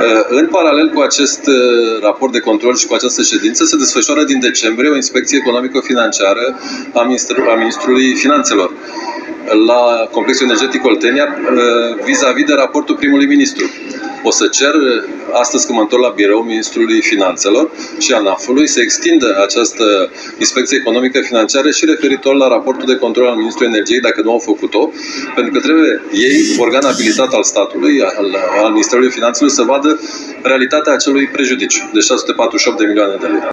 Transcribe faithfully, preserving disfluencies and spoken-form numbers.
În paralel cu acest raport de control și cu această ședință, se desfășoară din decembrie o inspecție economico-financiară a Ministrului Finanțelor la Complexul Energetic Oltenia vis-a-vis de raportul primului ministru. O să cer astăzi, când mă întorc la birou, Ministrului Finanțelor și ANAF-ului să extindă această inspecție economică financiară și referitor la raportul de control al Ministrului Energiei, dacă nu au făcut-o, pentru că trebuie ei, organ abilitat al statului, al, al Ministerului Finanțelor, să vadă realitatea acelui prejudiciu de șase sute patruzeci și opt de milioane de lei.